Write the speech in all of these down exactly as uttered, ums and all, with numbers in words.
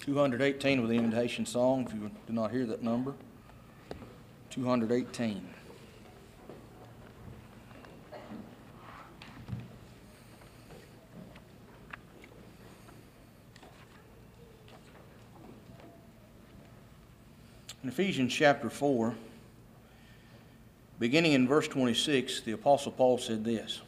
two hundred eighteen with the invitation song, if you did not hear that number. two hundred eighteen. In Ephesians chapter four, beginning in verse twenty-six, the Apostle Paul said this: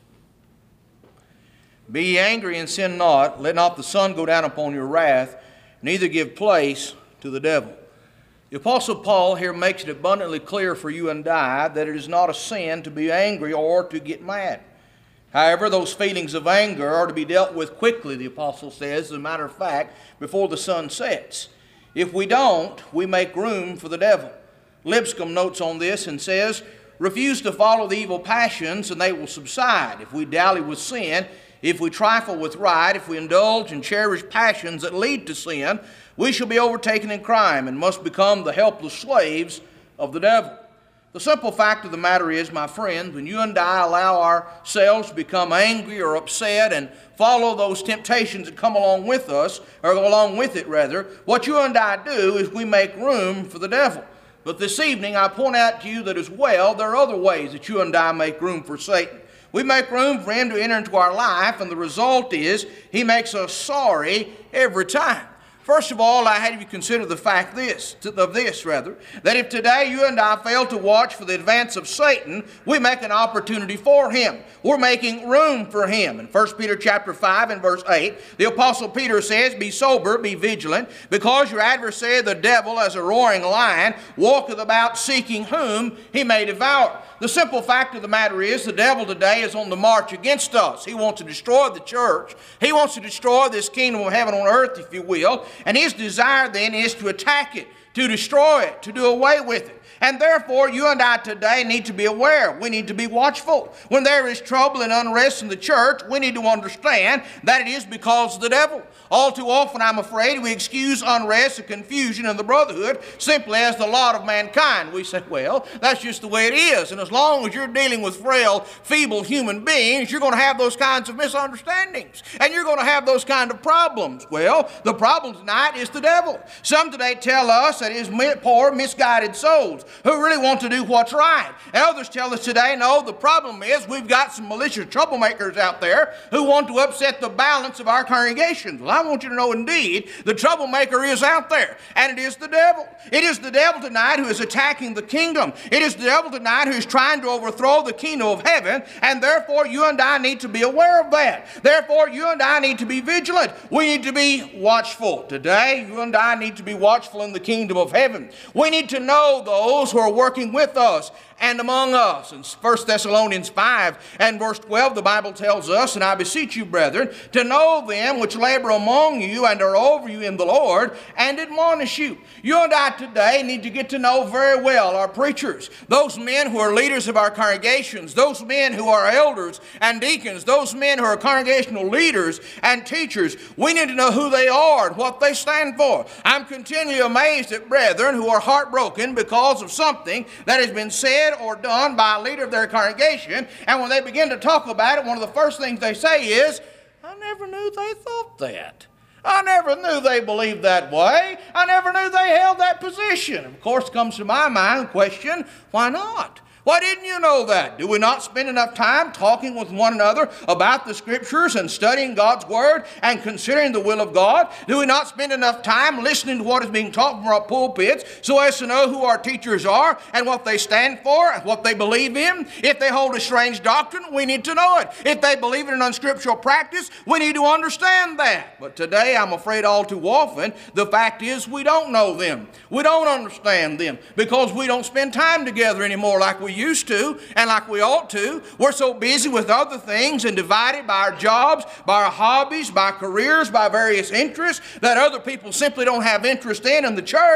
Be ye angry and sin not, let not the sun go down upon your wrath, neither give place to the devil. The Apostle Paul here makes it abundantly clear for you and I that it is not a sin to be angry or to get mad. However, those feelings of anger are to be dealt with quickly, the Apostle says, as a matter of fact, before the sun sets. If we don't, we make room for the devil. Lipscomb notes on this and says, refuse to follow the evil passions and they will subside. If we dally with sin, if we trifle with right, if we indulge and cherish passions that lead to sin, we shall be overtaken in crime and must become the helpless slaves of the devil. The simple fact of the matter is, my friends, when you and I allow ourselves to become angry or upset and follow those temptations that come along with us, or along with it rather, what you and I do is we make room for the devil. But this evening I point out to you that as well there are other ways that you and I make room for Satan. We make room for him to enter into our life, and the result is he makes us sorry every time. First of all, I had you consider the fact this, of this rather, that if today you and I fail to watch for the advance of Satan, we make an opportunity for him. We're making room for him. In First Peter chapter five and verse eight, the Apostle Peter says, Be sober, be vigilant, because your adversary the devil, as a roaring lion, walketh about seeking whom he may devour. The simple fact of the matter is the devil today is on the march against us. He wants to destroy the church. He wants to destroy this kingdom of heaven on earth, if you will. And his desire then is to attack it, to destroy it, to do away with it. And therefore, you and I today need to be aware. We need to be watchful. When there is trouble and unrest in the church, we need to understand that it is because of the devil. All too often, I'm afraid, we excuse unrest and confusion in the brotherhood simply as the lot of mankind. We say, well, that's just the way it is. And as long as you're dealing with frail, feeble human beings, you're going to have those kinds of misunderstandings. And you're going to have those kind of problems. Well, the problem tonight is the devil. Some today tell us that it is poor, misguided souls who really want to do what's right. And others tell us today, no, the problem is we've got some malicious troublemakers out there who want to upset the balance of our congregations. Well, I want you to know indeed the troublemaker is out there, and it is the devil. It is the devil tonight who is attacking the kingdom. It is the devil tonight who is trying to overthrow the kingdom of heaven, and therefore you and I need to be aware of that. Therefore you and I need to be vigilant. We need to be watchful. Today you and I need to be watchful in the kingdom of heaven. We need to know those who are working with us and among us. In First Thessalonians five and verse twelve, the Bible tells us, And I beseech you, brethren, to know them which labor among you and are over you in the Lord, and admonish you. You and I today need to get to know very well our preachers, those men who are leaders of our congregations, those men who are elders and deacons, those men who are congregational leaders and teachers. We need to know who they are and what they stand for. I'm continually amazed at brethren who are heartbroken because of something that has been said or done by a leader of their congregation, and when they begin to talk about it, one of the first things they say is, I never knew they thought that. I never knew they believed that way. I never knew they held that position. Of course, comes to my mind the question, why not? Why didn't you know that? Do we not spend enough time talking with one another about the Scriptures and studying God's Word and considering the will of God? Do we not spend enough time listening to what is being taught from our pulpits so as to know who our teachers are and what they stand for and what they believe in? If they hold a strange doctrine, we need to know it. If they believe in an unscriptural practice, we need to understand that. But today, I'm afraid all too often, the fact is we don't know them. We don't understand them because we don't spend time together anymore like we used to and like we ought to. We're so busy with other things and divided by our jobs, by our hobbies, by careers, by various interests that other people simply don't have interest in in the church.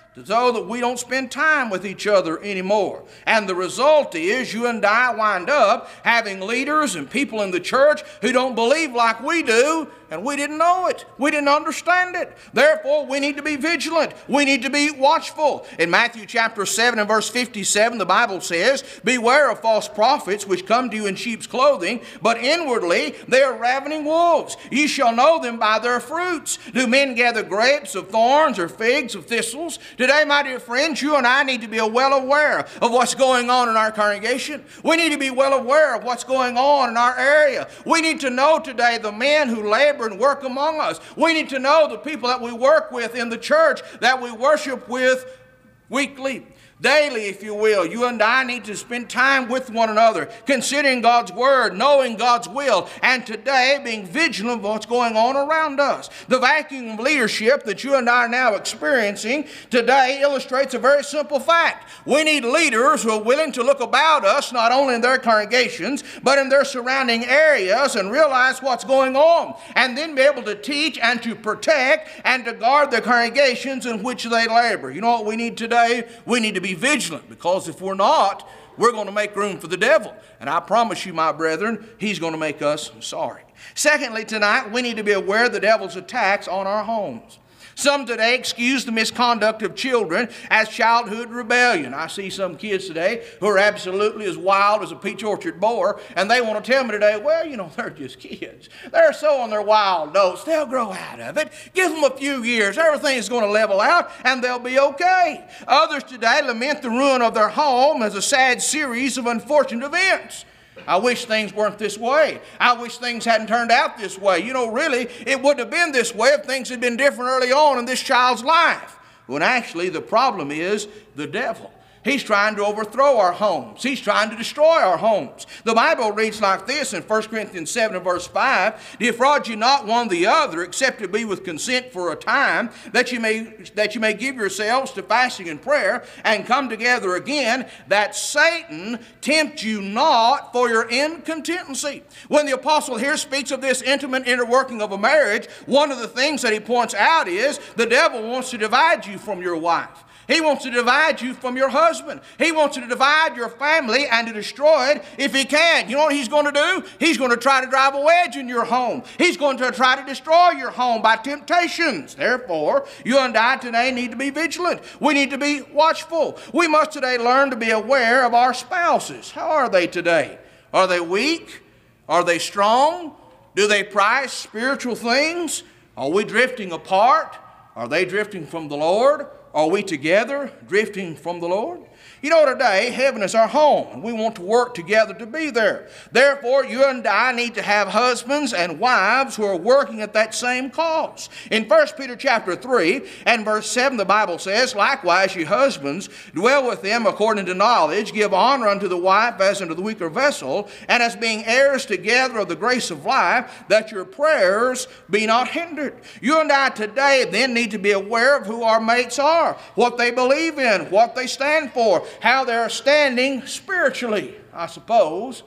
so that we don't spend time with each other anymore. And the result is you and I wind up having leaders and people in the church who don't believe like we do, and we didn't know it. We didn't understand it. Therefore, we need to be vigilant. We need to be watchful. In Matthew chapter seven and verse fifty-seven, the Bible says, "Beware of false prophets which come to you in sheep's clothing, but inwardly they are ravening wolves. Ye shall know them by their fruits. Do men gather grapes of thorns or figs of thistles?" Today, my dear friends, you and I need to be well aware of what's going on in our congregation. We need to be well aware of what's going on in our area. We need to know today the men who labor and work among us. We need to know the people that we work with in the church, that we worship with weekly, daily, if you will. You and I need to spend time with one another, considering God's word, knowing God's will, and today being vigilant of what's going on around us. The vacuum of leadership that you and I are now experiencing today illustrates a very simple fact. We need leaders who are willing to look about us, not only in their congregations, but in their surrounding areas, and realize what's going on, and then be able to teach and to protect and to guard the congregations in which they labor. You know what we need today? We need to be vigilant, because if we're not, we're going to make room for the devil. And I promise you, my brethren, he's going to make us sorry. Secondly, tonight, we need to be aware of the devil's attacks on our homes. Some today excuse the misconduct of children as childhood rebellion. I see some kids today who are absolutely as wild as a peach orchard borer, and they want to tell me today, well, you know, they're just kids. They're so on their wild oats. They'll grow out of it. Give them a few years. Everything's going to level out, and they'll be okay. Others today lament the ruin of their home as a sad series of unfortunate events. I wish things weren't this way. I wish things hadn't turned out this way. You know, really, it wouldn't have been this way if things had been different early on in this child's life. When actually the problem is the devil. He's trying to overthrow our homes. He's trying to destroy our homes. The Bible reads like this in First Corinthians seven and verse five, "Defraud you not one the other, except it be with consent for a time, that you may that you may give yourselves to fasting and prayer, and come together again, that Satan tempt you not for your incontinency." When the apostle here speaks of this intimate interworking of a marriage, one of the things that he points out is the devil wants to divide you from your wife. He wants to divide you from your husband. He wants to divide your family and to destroy it if he can. You know what he's going to do? He's going to try to drive a wedge in your home. He's going to try to destroy your home by temptations. Therefore, you and I today need to be vigilant. We need to be watchful. We must today learn to be aware of our spouses. How are they today? Are they weak? Are they strong? Do they prize spiritual things? Are we drifting apart? Are they drifting from the Lord? Are we together drifting from the Lord? You know, today, heaven is our home, and we want to work together to be there. Therefore, you and I need to have husbands and wives who are working at that same cause. In First Peter chapter three and verse seven, the Bible says, "Likewise, ye husbands, dwell with them according to knowledge, give honor unto the wife as unto the weaker vessel, and as being heirs together of the grace of life, that your prayers be not hindered." You and I today then need to be aware of who our mates are, what they believe in, what they stand for, how they're standing spiritually. I suppose,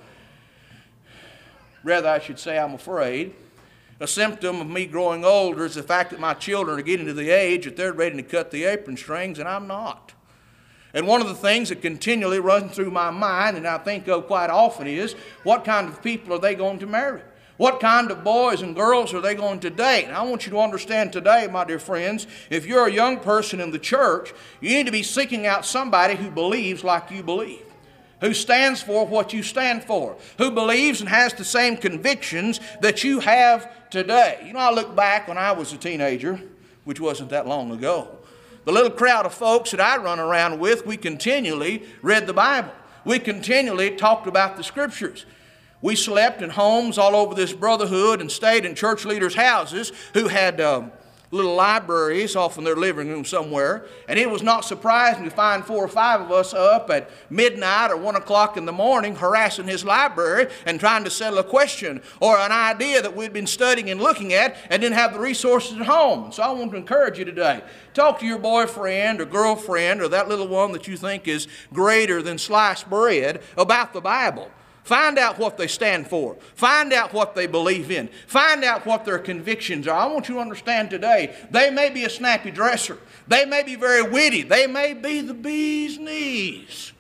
rather I should say I'm afraid, a symptom of me growing older is the fact that my children are getting to the age that they're ready to cut the apron strings and I'm not. And one of the things that continually runs through my mind and I think of quite often is, what kind of people are they going to marry? What kind of boys and girls are they going to date? And I want you to understand today, my dear friends, if you're a young person in the church, you need to be seeking out somebody who believes like you believe, who stands for what you stand for, who believes and has the same convictions that you have today. You know, I look back when I was a teenager, which wasn't that long ago. The little crowd of folks that I run around with, we continually read the Bible. We continually talked about the Scriptures. We slept in homes all over this brotherhood and stayed in church leaders' houses who had um, little libraries off in their living room somewhere. And it was not surprising to find four or five of us up at midnight or one o'clock in the morning harassing his library and trying to settle a question or an idea that we'd been studying and looking at and didn't have the resources at home. So I want to encourage you today. Talk to your boyfriend or girlfriend or that little one that you think is greater than sliced bread about the Bible. Find out what they stand for. Find out what they believe in. Find out what their convictions are. I want you to understand today, they may be a snappy dresser. They may be very witty. They may be the bee's knees.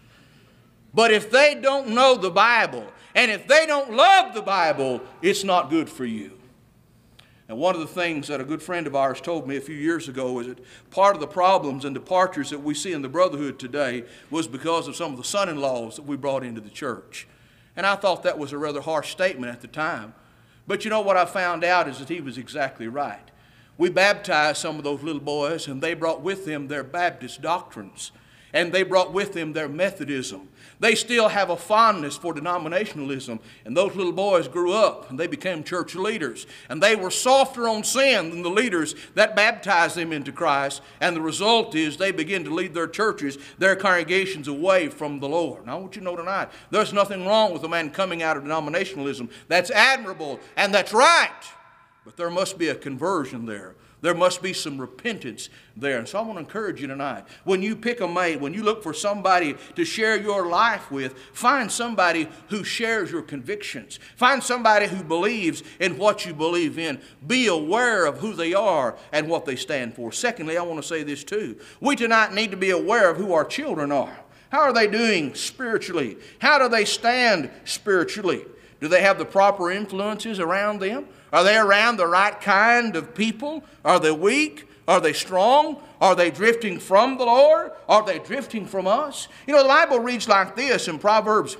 But if they don't know the Bible, and if they don't love the Bible, it's not good for you. And one of the things that a good friend of ours told me a few years ago is that part of the problems and departures that we see in the brotherhood today was because of some of the son-in-laws that we brought into the church. And I thought that was a rather harsh statement at the time. But you know what I found out is that he was exactly right. We baptized some of those little boys, and they brought with them their Baptist doctrines. And they brought with them their Methodism. They still have a fondness for denominationalism. And those little boys grew up and they became church leaders. And they were softer on sin than the leaders that baptized them into Christ. And the result is they begin to lead their churches, their congregations away from the Lord. Now I want you to know tonight, there's nothing wrong with a man coming out of denominationalism. That's admirable and that's right. But there must be a conversion there. There must be some repentance there. And so I want to encourage you tonight. When you pick a mate, when you look for somebody to share your life with, find somebody who shares your convictions. Find somebody who believes in what you believe in. Be aware of who they are and what they stand for. Secondly, I want to say this too. We tonight need to be aware of who our children are. How are they doing spiritually? How do they stand spiritually? Do they have the proper influences around them? Are they around the right kind of people? Are they weak? Are they strong? Are they drifting from the Lord? Are they drifting from us? You know, the Bible reads like this in Proverbs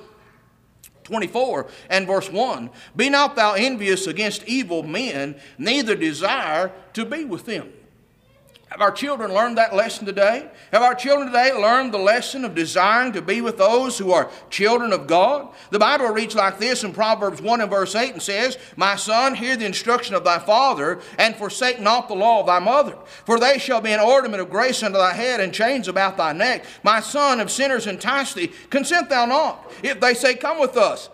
twenty-four and verse one. Be not thou envious against evil men, neither desire to be with them. Have our children learned that lesson today? Have our children today learned the lesson of desiring to be with those who are children of God? The Bible reads like this in Proverbs one and verse eight and says, My son, hear the instruction of thy father, and forsake not the law of thy mother. For they shall be an ornament of grace unto thy head, and chains about thy neck. My son, if sinners entice thee, consent thou not. If they say, Come with us,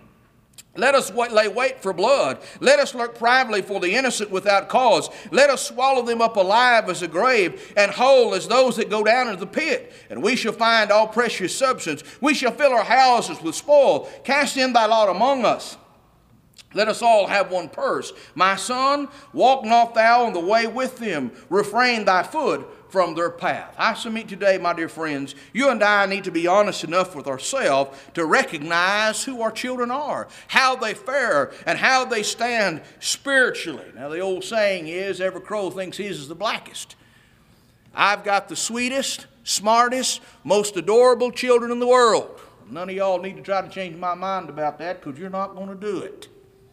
let us lay wait for blood. Let us lurk privately for the innocent without cause. Let us swallow them up alive as a grave, and whole as those that go down into the pit. And we shall find all precious substance. We shall fill our houses with spoil. Cast in thy lot among us. Let us all have one purse. My son, walk not thou in the way with them. Refrain thy foot from their path. I submit today, my dear friends, you and I need to be honest enough with ourselves to recognize who our children are, how they fare, and how they stand spiritually. Now, the old saying is, every crow thinks his is the blackest. I've got the sweetest, smartest, most adorable children in the world. None of y'all need to try to change my mind about that, because you're not going to do it.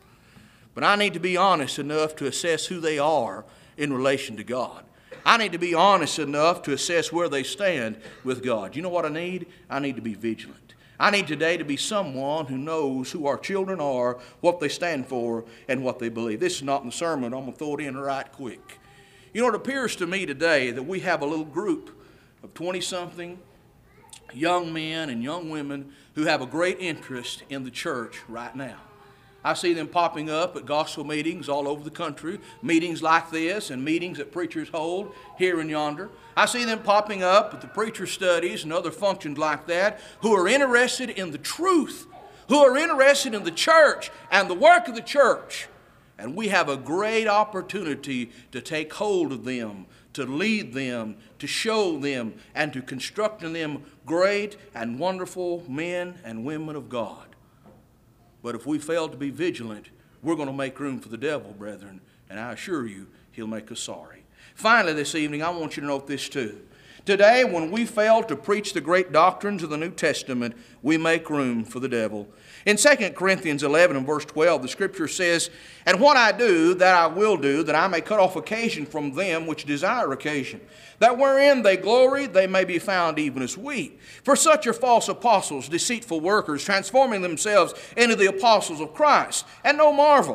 But I need to be honest enough to assess who they are in relation to God. I need to be honest enough to assess where they stand with God. You know what I need? I need to be vigilant. I need today to be someone who knows who our children are, what they stand for, and what they believe. This is not in the sermon. I'm going to throw it in right quick. You know, it appears to me today that we have a little group of twenty-something young men and young women who have a great interest in the church right now. I see them popping up at gospel meetings all over the country, meetings like this and meetings that preachers hold here and yonder. I see them popping up at the preacher studies and other functions like that, who are interested in the truth, who are interested in the church and the work of the church. And we have a great opportunity to take hold of them, to lead them, to show them, and to construct in them great and wonderful men and women of God. But if we fail to be vigilant, we're going to make room for the devil, brethren, and I assure you, he'll make us sorry. Finally, this evening, I want you to note this too. Today, when we fail to preach the great doctrines of the New Testament, we make room for the devil. In Second Corinthians eleven and verse twelve, the Scripture says, And what I do, that I will do, that I may cut off occasion from them which desire occasion, that wherein they glory, they may be found even as we. For such are false apostles, deceitful workers, transforming themselves into the apostles of Christ. And no marvel.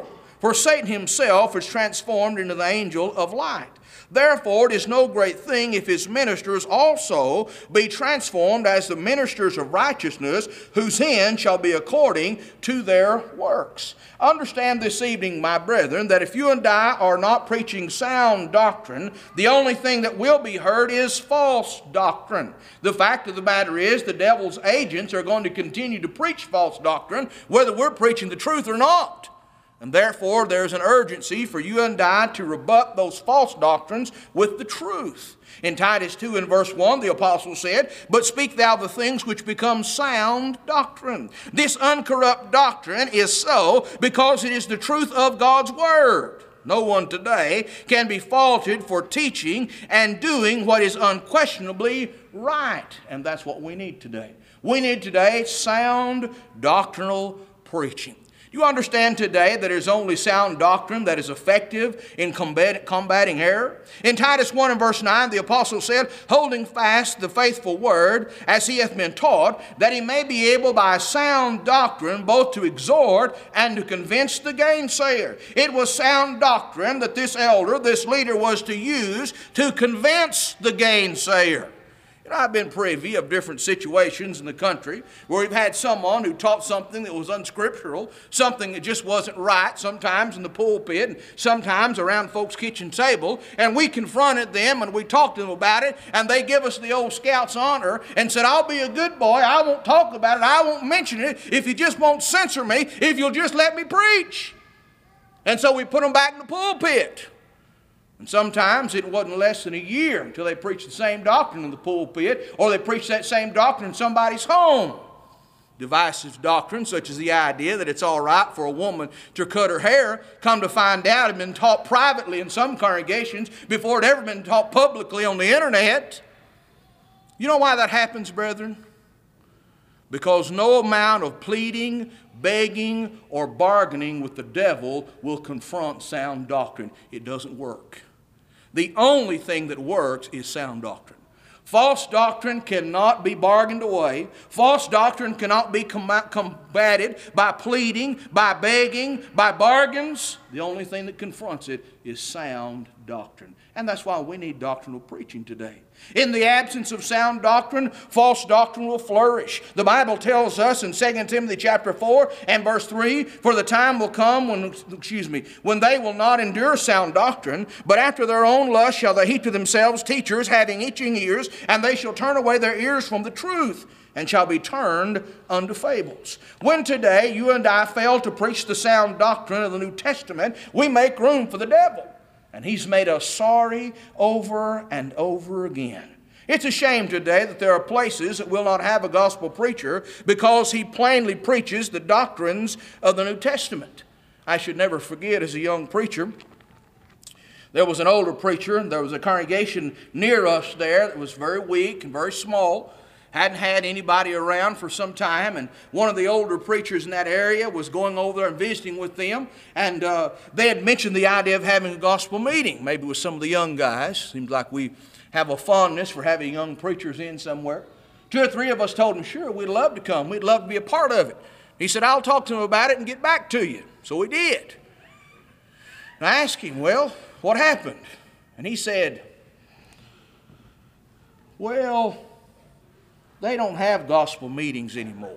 For Satan himself is transformed into the angel of light. Therefore it is no great thing if his ministers also be transformed as the ministers of righteousness, whose end shall be according to their works. Understand this evening, my brethren, that if you and I are not preaching sound doctrine, the only thing that will be heard is false doctrine. The fact of the matter is the devil's agents are going to continue to preach false doctrine, whether we're preaching the truth or not. And therefore, there's an urgency for you and I to rebut those false doctrines with the truth. In Titus two and verse one, the apostle said, "But speak thou the things which become sound doctrine." This uncorrupt doctrine is so because it is the truth of God's Word. No one today can be faulted for teaching and doing what is unquestionably right. And that's what we need today. We need today sound doctrinal preaching. You understand today that there's only sound doctrine that is effective in combat, combating error? In Titus one and verse nine, the apostle said, "Holding fast the faithful word, as he hath been taught, that he may be able by sound doctrine both to exhort and to convince the gainsayer." It was sound doctrine that this elder, this leader, was to use to convince the gainsayer. You know, I've been privy of different situations in the country where we've had someone who taught something that was unscriptural, something that just wasn't right, sometimes in the pulpit and sometimes around folks' kitchen table, and we confronted them and we talked to them about it, and they give us the old scout's honor and said, "I'll be a good boy, I won't talk about it, I won't mention it, if you just won't censor me, if you'll just let me preach." And so we put them back in the pulpit. And sometimes it wasn't less than a year until they preached the same doctrine in the pulpit, or they preached that same doctrine in somebody's home. Divisive doctrine, such as the idea that it's all right for a woman to cut her hair, come to find out had been taught privately in some congregations before it ever been taught publicly on the internet. You know why that happens, brethren? Because no amount of pleading, begging, or bargaining with the devil will confront sound doctrine. It doesn't work. The only thing that works is sound doctrine. False doctrine cannot be bargained away. False doctrine cannot be combated by pleading, by begging, by bargains. The only thing that confronts it is sound doctrine. And that's why we need doctrinal preaching today. In the absence of sound doctrine, false doctrine will flourish. The Bible tells us in Second Timothy chapter four and verse three, "For the time will come when, excuse me, when they will not endure sound doctrine, but after their own lust shall they heap to themselves teachers having itching ears, and they shall turn away their ears from the truth, and shall be turned unto fables." When today you and I fail to preach the sound doctrine of the New Testament, we make room for the devil. And he's made us sorry over and over again. It's a shame today that there are places that will not have a gospel preacher because he plainly preaches the doctrines of the New Testament. I should never forget, as a young preacher, there was an older preacher, and there was a congregation near us there that was very weak and very small. Hadn't had anybody around for some time, and one of the older preachers in that area was going over there and visiting with them, and uh, they had mentioned the idea of having a gospel meeting, maybe with some of the young guys. Seems like we have a fondness for having young preachers in somewhere. Two or three of us told him, "Sure, we'd love to come. We'd love to be a part of it." He said, "I'll talk to him about it and get back to you." So we did. And I asked him, "Well, what happened?" And he said, "Well, they don't have gospel meetings anymore."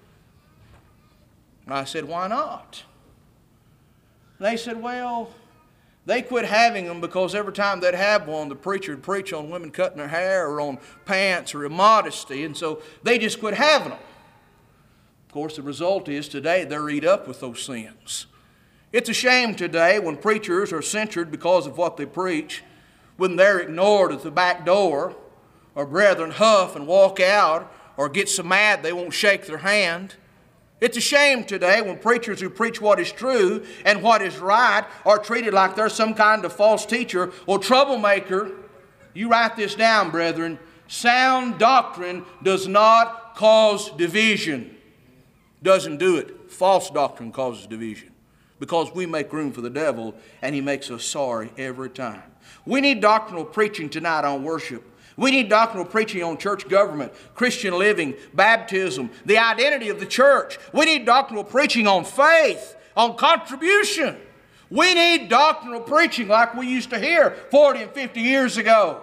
And I said, "Why not?" And they said, "Well, they quit having them because every time they'd have one, the preacher would preach on women cutting their hair or on pants or immodesty, and so they just quit having them." Of course, the result is today they're eat up with those sins. It's a shame today when preachers are censured because of what they preach, when they're ignored at the back door, or brethren huff and walk out, or get so mad they won't shake their hand. It's a shame today when preachers who preach what is true and what is right are treated like they're some kind of false teacher or troublemaker. You write this down, brethren. Sound doctrine does not cause division. Doesn't do it. False doctrine causes division, because we make room for the devil, and he makes us sorry every time. We need doctrinal preaching tonight on worship. We need doctrinal preaching on church government, Christian living, baptism, the identity of the church. We need doctrinal preaching on faith, on contribution. We need doctrinal preaching like we used to hear forty and fifty years ago.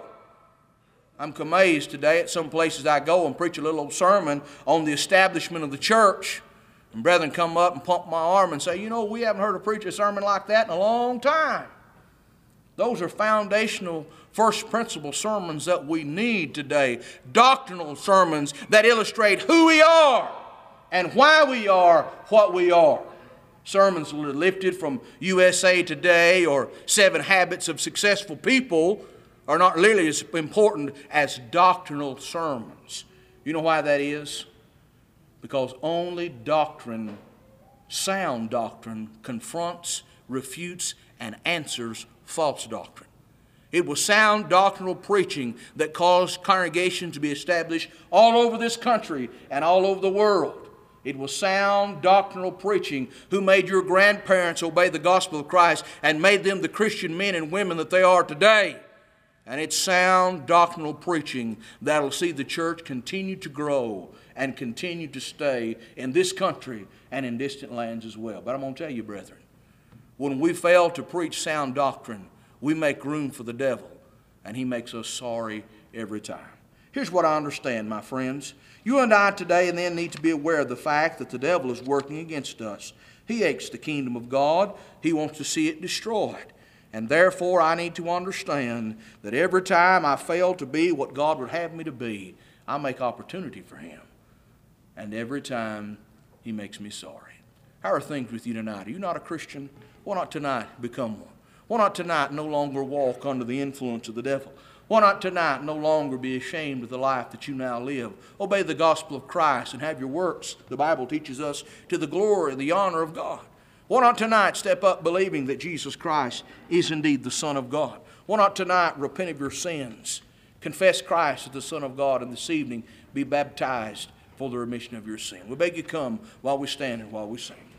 I'm amazed today at some places I go and preach a little old sermon on the establishment of the church. And brethren come up and pump my arm and say, you know, we haven't heard a preacher a sermon like that in a long time. Those are foundational first principle sermons that we need today. Doctrinal sermons that illustrate who we are and why we are what we are. Sermons that are lifted from U S A Today or Seven Habits of Successful People are not nearly as important as doctrinal sermons. You know why that is? Because only doctrine, sound doctrine, confronts, refutes, and answers false doctrine. It was sound doctrinal preaching that caused congregations to be established all over this country and all over the world. It was sound doctrinal preaching who made your grandparents obey the gospel of Christ and made them the Christian men and women that they are today. And it's sound doctrinal preaching that will see the church continue to grow and continue to stay in this country and in distant lands as well. But I'm going to tell you, brethren, when we fail to preach sound doctrine, we make room for the devil, and he makes us sorry every time. Here's what I understand, my friends. You and I today and then need to be aware of the fact that the devil is working against us. He hates the kingdom of God. He wants to see it destroyed. And therefore, I need to understand that every time I fail to be what God would have me to be, I make opportunity for him. And every time, he makes me sorry. How are things with you tonight? Are you not a Christian? Why not tonight become one? Why not tonight no longer walk under the influence of the devil? Why not tonight no longer be ashamed of the life that you now live? Obey the gospel of Christ and have your works, the Bible teaches us, to the glory and the honor of God. Why not tonight step up believing that Jesus Christ is indeed the Son of God? Why not tonight repent of your sins, confess Christ as the Son of God, and this evening be baptized for the remission of your sin? We beg you come while we stand and while we sing.